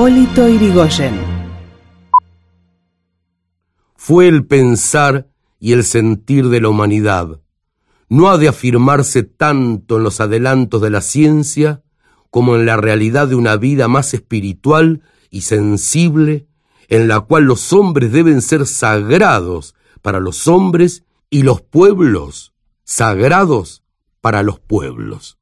Hipólito Yrigoyen. Fue el pensar y el sentir de la humanidad. No ha de afirmarse tanto en los adelantos de la ciencia como en la realidad de una vida más espiritual y sensible, en la cual los hombres deben ser sagrados para los hombres y los pueblos sagrados para los pueblos.